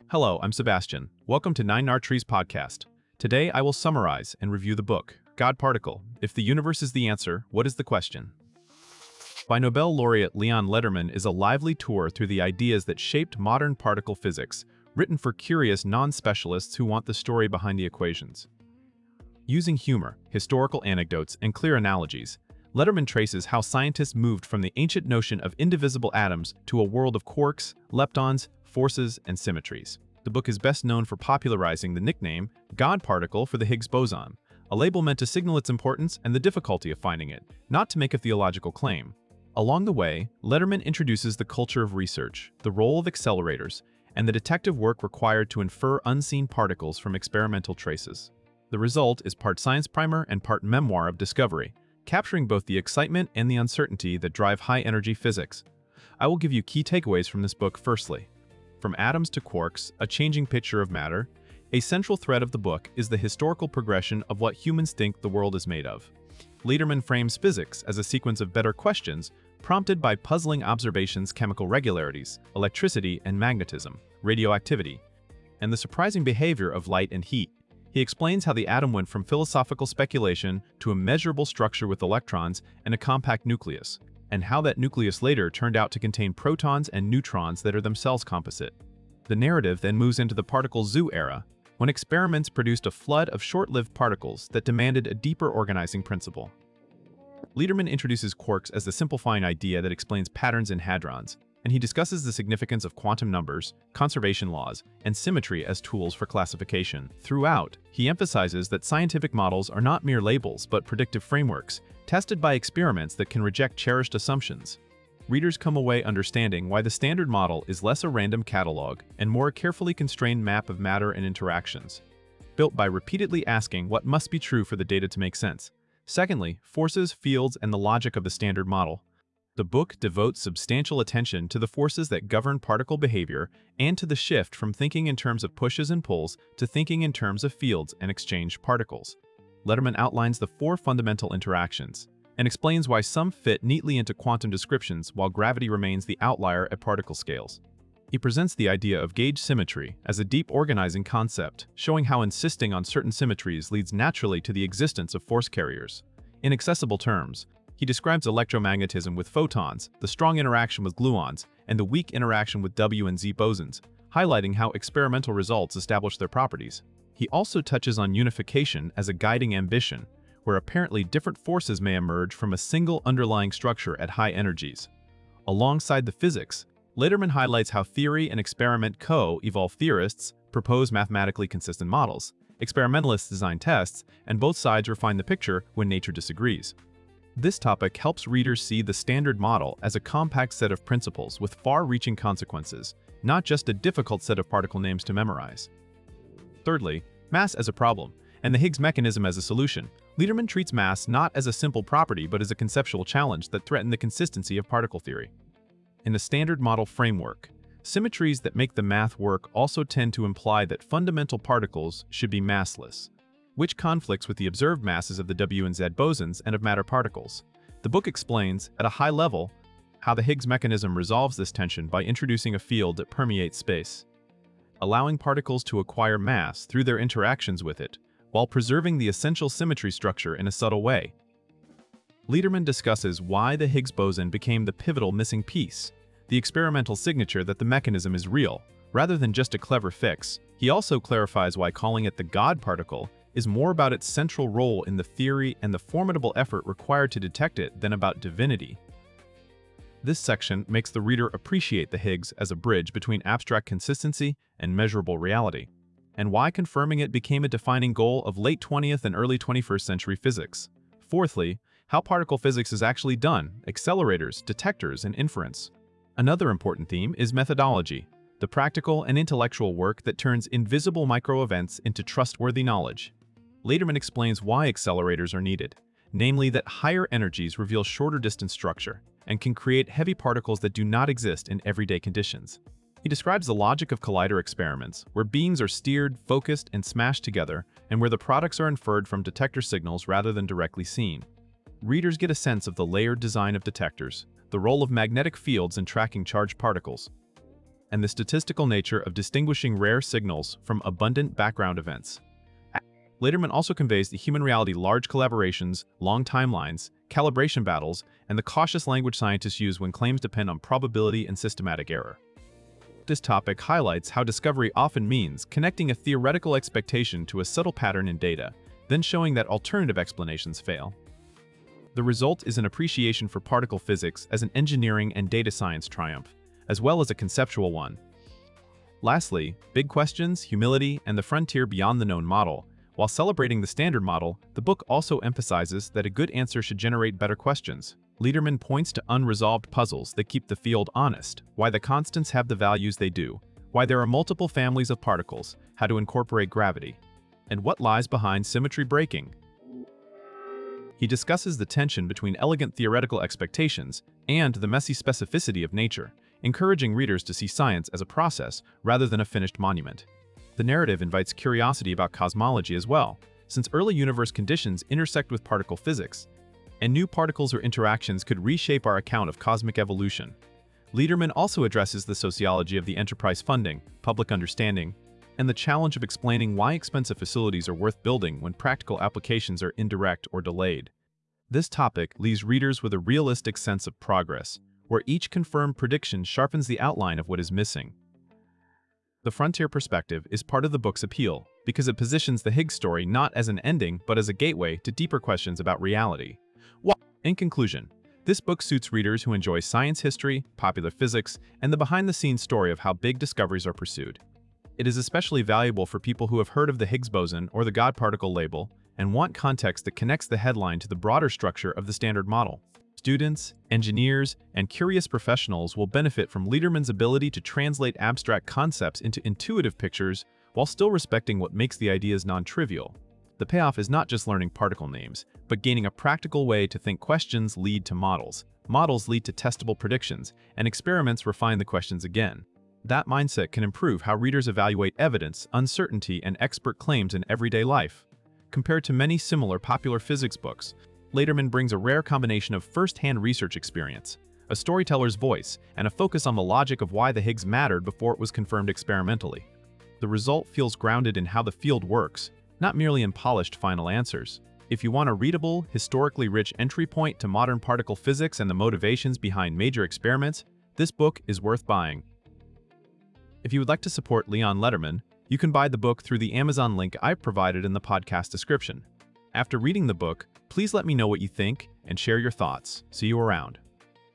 Hello, I'm Sebastian. Welcome to Nine Trees podcast. Today I will summarize and review the book, God Particle. If the universe is the answer, what is the question? By Nobel laureate Leon Lederman is a lively tour through the ideas that shaped modern particle physics, written for curious non-specialists who want the story behind the equations. Using humor, historical anecdotes, and clear analogies, Lederman traces how scientists moved from the ancient notion of indivisible atoms to a world of quarks, leptons, forces, and symmetries. The book is best known for popularizing the nickname God Particle for the Higgs boson, a label meant to signal its importance and the difficulty of finding it, not to make a theological claim. Along the way, Lederman introduces the culture of research, the role of accelerators, and the detective work required to infer unseen particles from experimental traces. The result is part science primer and part memoir of discovery, capturing both the excitement and the uncertainty that drive high-energy physics. I will give you key takeaways from this book firstly. From atoms to quarks, a changing picture of matter, a central thread of the book is the historical progression of what humans think the world is made of. Lederman frames physics as a sequence of better questions prompted by puzzling observations: chemical regularities, electricity and magnetism, radioactivity, and the surprising behavior of light and heat. He explains how the atom went from philosophical speculation to a measurable structure with electrons and a compact nucleus, and how that nucleus later turned out to contain protons and neutrons that are themselves composite. The narrative then moves into the particle zoo era, when experiments produced a flood of short-lived particles that demanded a deeper organizing principle. Lederman introduces quarks as the simplifying idea that explains patterns in hadrons, and he discusses the significance of quantum numbers, conservation laws, and symmetry as tools for classification. Throughout, he emphasizes that scientific models are not mere labels but predictive frameworks, tested by experiments that can reject cherished assumptions. Readers come away understanding why the Standard Model is less a random catalog and more a carefully constrained map of matter and interactions, built by repeatedly asking what must be true for the data to make sense. Secondly, forces, fields, and the logic of the Standard Model. The book devotes substantial attention to the forces that govern particle behavior and to the shift from thinking in terms of pushes and pulls to thinking in terms of fields and exchanged particles. Lederman outlines the four fundamental interactions and explains why some fit neatly into quantum descriptions while gravity remains the outlier at particle scales. He presents the idea of gauge symmetry as a deep organizing concept, showing how insisting on certain symmetries leads naturally to the existence of force carriers. In accessible terms, he describes electromagnetism with photons, the strong interaction with gluons, and the weak interaction with W and Z bosons, highlighting how experimental results establish their properties. He also touches on unification as a guiding ambition, where apparently different forces may emerge from a single underlying structure at high energies. Alongside the physics, Lederman highlights how theory and experiment co-evolve. Theorists propose mathematically consistent models, experimentalists design tests, and both sides refine the picture when nature disagrees. This topic helps readers see the Standard Model as a compact set of principles with far-reaching consequences, not just a difficult set of particle names to memorize. Thirdly, mass as a problem, and the Higgs mechanism as a solution. Lederman treats mass not as a simple property but as a conceptual challenge that threatens the consistency of particle theory. In the Standard Model framework, symmetries that make the math work also tend to imply that fundamental particles should be massless, which conflicts with the observed masses of the W and Z bosons and of matter particles. The book explains, at a high level, how the Higgs mechanism resolves this tension by introducing a field that permeates space, allowing particles to acquire mass through their interactions with it, while preserving the essential symmetry structure in a subtle way. Lederman discusses why the Higgs boson became the pivotal missing piece, the experimental signature that the mechanism is real, rather than just a clever fix. He also clarifies why calling it the God particle is more about its central role in the theory and the formidable effort required to detect it than about divinity. This section makes the reader appreciate the Higgs as a bridge between abstract consistency and measurable reality, and why confirming it became a defining goal of late 20th and early 21st century physics. Fourthly, how particle physics is actually done, accelerators, detectors, and inference. Another important theme is methodology, the practical and intellectual work that turns invisible micro-events into trustworthy knowledge. Lederman explains why accelerators are needed, namely that higher energies reveal shorter distance structure and can create heavy particles that do not exist in everyday conditions. He describes the logic of collider experiments, where beams are steered, focused, and smashed together, and where the products are inferred from detector signals rather than directly seen. Readers get a sense of the layered design of detectors, the role of magnetic fields in tracking charged particles, and the statistical nature of distinguishing rare signals from abundant background events. Lederman also conveys the human reality large collaborations, long timelines, calibration battles, and the cautious language scientists use when claims depend on probability and systematic error. This topic highlights how discovery often means connecting a theoretical expectation to a subtle pattern in data, then showing that alternative explanations fail. The result is an appreciation for particle physics as an engineering and data science triumph, as well as a conceptual one. Lastly, big questions, humility, and the frontier beyond the known model. While celebrating the standard model, the book also emphasizes that a good answer should generate better questions. Lederman points to unresolved puzzles that keep the field honest, why the constants have the values they do, why there are multiple families of particles, how to incorporate gravity, and what lies behind symmetry breaking. He discusses the tension between elegant theoretical expectations and the messy specificity of nature, encouraging readers to see science as a process rather than a finished monument. The narrative invites curiosity about cosmology as well, since early universe conditions intersect with particle physics, and new particles or interactions could reshape our account of cosmic evolution. Lederman also addresses the sociology of the enterprise funding, public understanding, and the challenge of explaining why expensive facilities are worth building when practical applications are indirect or delayed. This topic leaves readers with a realistic sense of progress, where each confirmed prediction sharpens the outline of what is missing. The frontier perspective is part of the book's appeal, because it positions the Higgs story not as an ending but as a gateway to deeper questions about reality. In conclusion, this book suits readers who enjoy science history, popular physics, and the behind-the-scenes story of how big discoveries are pursued. It is especially valuable for people who have heard of the Higgs boson or the God particle label and want context that connects the headline to the broader structure of the Standard Model. Students, engineers, and curious professionals will benefit from Lederman's ability to translate abstract concepts into intuitive pictures while still respecting what makes the ideas non-trivial. The payoff is not just learning particle names, but gaining a practical way to think questions lead to models, models lead to testable predictions, and experiments refine the questions again. That mindset can improve how readers evaluate evidence, uncertainty, and expert claims in everyday life. Compared to many similar popular physics books, Lederman brings a rare combination of first-hand research experience, a storyteller's voice, and a focus on the logic of why the Higgs mattered before it was confirmed experimentally. The result feels grounded in how the field works, not merely in polished final answers. If you want a readable, historically rich entry point to modern particle physics and the motivations behind major experiments, this book is worth buying. If you would like to support Leon Lederman, you can buy the book through the Amazon link I've provided in the podcast description. After reading the book, please let me know what you think and share your thoughts. See you around.